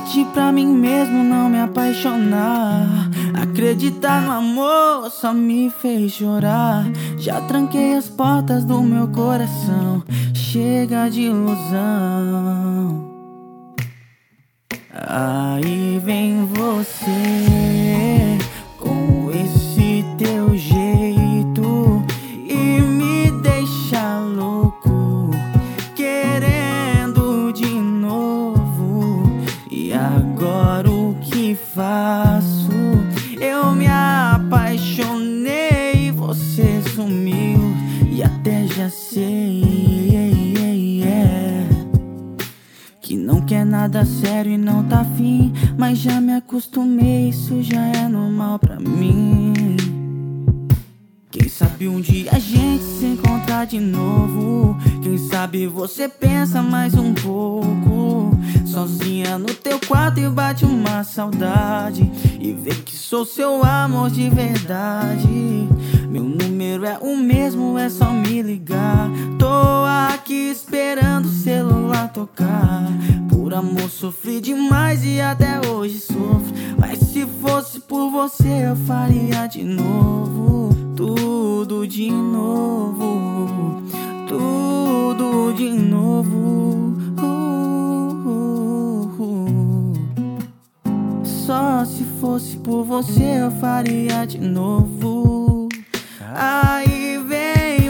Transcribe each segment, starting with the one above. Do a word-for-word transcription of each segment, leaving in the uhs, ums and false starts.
Prometi pra mim mesmo não me apaixonar. Acreditar no amor só me fez chorar. Já tranquei as portas do meu coração. Chega de ilusão. Aí vem você com esse teu jeito e me deixa louco, querendo de novo. E agora o que faço? Eu me apaixonei, você sumiu e até já sei que não quer nada sério e não tá afim, mas já me acostumei, isso já é normal pra mim. Quem sabe um dia a gente se encontrar de novo. Quem sabe você pensa mais um pouco, sozinha no teu quarto e bate uma saudade, e vê que sou seu amor de verdade. Meu número é o mesmo, é só me ligar. Tô aqui esperando o celular tocar. Por amor sofri demais e até hoje sofro, mas se fosse por você eu faria de novo. Tudo de novo, tudo de novo. uh, uh, uh. Só se fosse por você eu faria de novo. Aí vem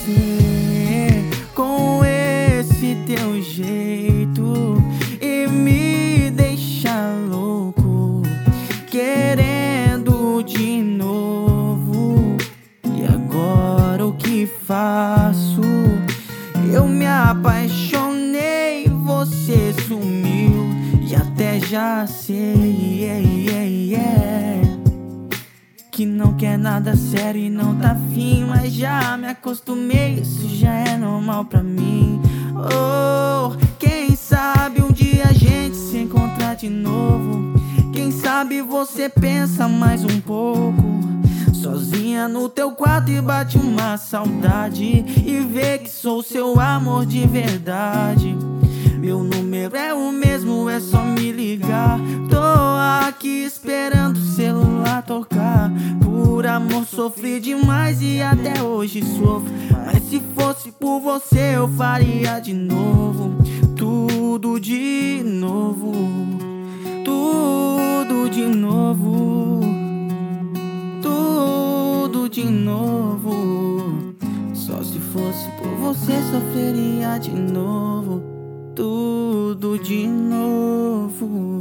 você com esse teu jeito e me deixa louco, querendo de novo. E agora o que faço? Eu me apaixonei, você sumiu e até já sei yeah, yeah, yeah, que não quer nada sério e não tá afim, mas já me acostumei, isso já é normal pra mim. Oh, quem sabe um dia a gente se encontrar de novo. Quem sabe você pensa mais um pouco, sozinha no teu quarto e bate uma saudade, e vê que sou seu amor de verdade. Meu número é o mesmo, é só me ligar. Tô aqui esperando o celular tocar. Por amor sofri demais e até hoje sofro, mas se fosse por você eu faria de novo. Tudo de novo, tudo de novo, tudo de novo. Só se fosse por você sofreria de novo. Tudo de novo.